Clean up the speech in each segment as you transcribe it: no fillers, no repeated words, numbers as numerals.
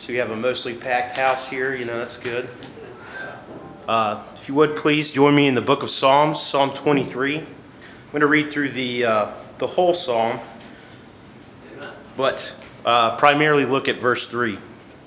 So we have a mostly packed house here, that's good. If you would please join me in the book of Psalms, Psalm 23. I'm going to read through the whole psalm, but primarily look at verse 3.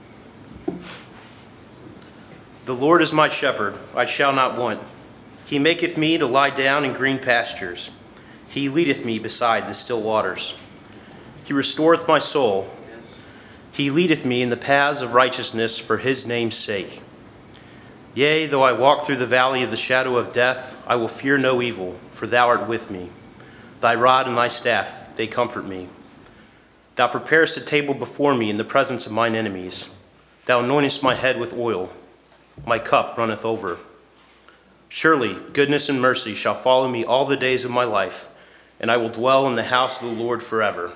The Lord is my shepherd, I shall not want. He maketh me to lie down in green pastures. He leadeth me beside the still waters. He restoreth my soul. He leadeth me in the paths of righteousness for his name's sake. Yea, though I walk through the valley of the shadow of death, I will fear no evil, for thou art with me. Thy rod and thy staff, they comfort me. Thou preparest a table before me in the presence of mine enemies. Thou anointest my head with oil. My cup runneth over. Surely goodness and mercy shall follow me all the days of my life, and I will dwell in the house of the Lord forever.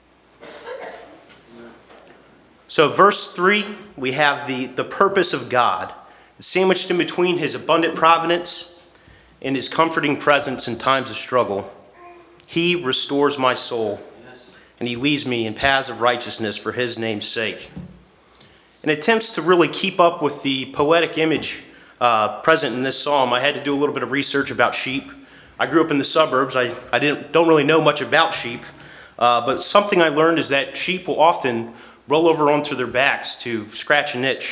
So verse 3, we have the purpose of God, sandwiched in between his abundant providence and his comforting presence in times of struggle. He restores my soul, and he leads me in paths of righteousness for his name's sake. In attempts to really keep up with the poetic image present in this psalm, I had to do a little bit of research about sheep. I grew up in the suburbs. I don't really know much about sheep, but something I learned is that sheep will often roll over onto their backs to scratch an itch.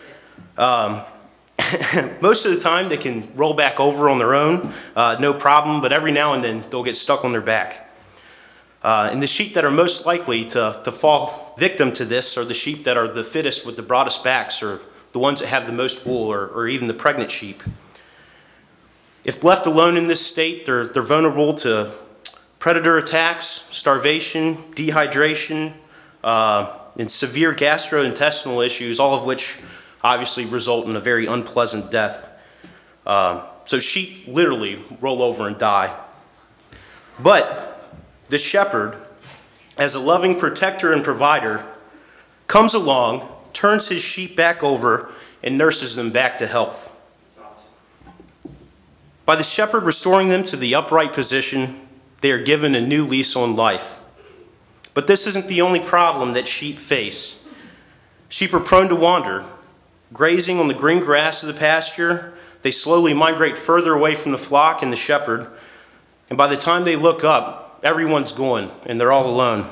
Most of the time they can roll back over on their own, no problem, but every now and then they'll get stuck on their back. And the sheep that are most likely to fall victim to this are the sheep that are the fittest with the broadest backs, or the ones that have the most wool, or even the pregnant sheep. If left alone in this state, they're vulnerable to predator attacks, starvation, dehydration, and severe gastrointestinal issues, all of which obviously result in a very unpleasant death. So sheep literally roll over and die. But the shepherd, as a loving protector and provider, comes along, turns his sheep back over, and nurses them back to health. By the shepherd restoring them to the upright position, they are given a new lease on life. But this isn't the only problem that sheep face. Sheep are prone to wander. Grazing on the green grass of the pasture, they slowly migrate further away from the flock and the shepherd, and by the time they look up, everyone's gone, and they're all alone.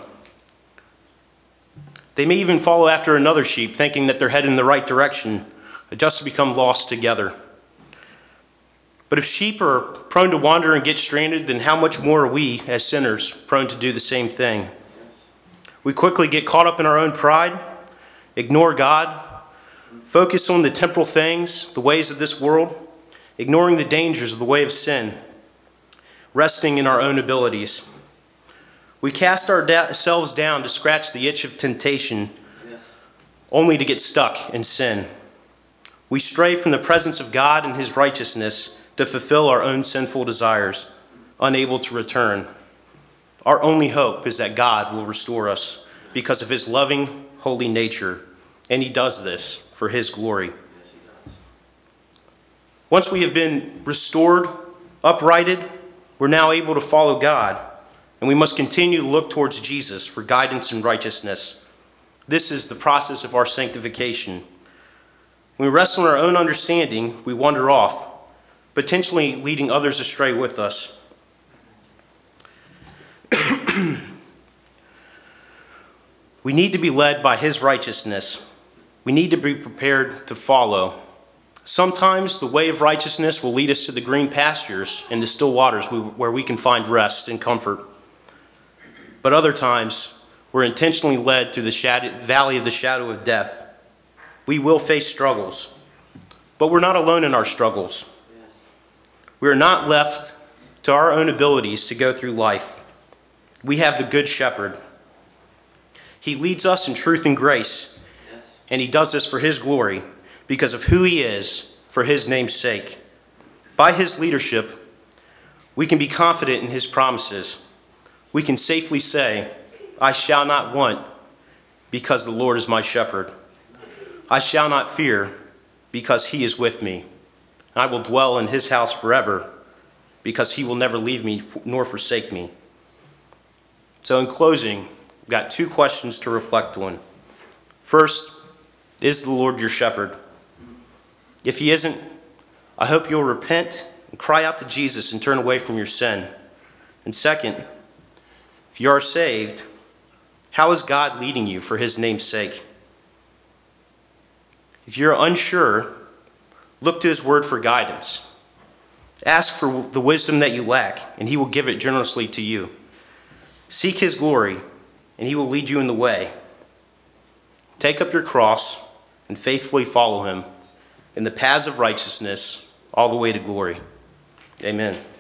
They may even follow after another sheep, thinking that they're heading in the right direction, just to become lost together. But if sheep are prone to wander and get stranded, then how much more are we, as sinners, prone to do the same thing? We quickly get caught up in our own pride, ignore God, focus on the temporal things, the ways of this world, ignoring the dangers of the way of sin, resting in our own abilities. We cast ourselves down to scratch the itch of temptation, only to get stuck in sin. We stray from the presence of God and his righteousness to fulfill our own sinful desires, unable to return. Our only hope is that God will restore us because of his loving, holy nature, and he does this for his glory. Once we have been restored, uprighted, we're now able to follow God, and we must continue to look towards Jesus for guidance and righteousness. This is the process of our sanctification. When we rest on our own understanding, we wander off, potentially leading others astray with us. We need to be led by his righteousness. We need to be prepared to follow. Sometimes the way of righteousness will lead us to the green pastures and the still waters where we can find rest and comfort. But other times, we're intentionally led through the valley of the shadow of death. We will face struggles, but we're not alone in our struggles. We are not left to our own abilities to go through life. We have the Good Shepherd. He leads us in truth and grace, and he does this for his glory because of who he is, for his name's sake. By his leadership, we can be confident in his promises. We can safely say, I shall not want because the Lord is my shepherd. I shall not fear because he is with me. I will dwell in his house forever because he will never leave me nor forsake me. So in closing, we've got two questions to reflect on. First, Is the Lord your shepherd? If he isn't, I hope you'll repent and cry out to Jesus and turn away from your sin. And second, if you are saved, how is God leading you for his name's sake? If you're unsure, look to his word for guidance. Ask for the wisdom that you lack, and he will give it generously to you. Seek his glory, and he will lead you in the way. Take up your cross and faithfully follow him in the paths of righteousness all the way to glory. Amen.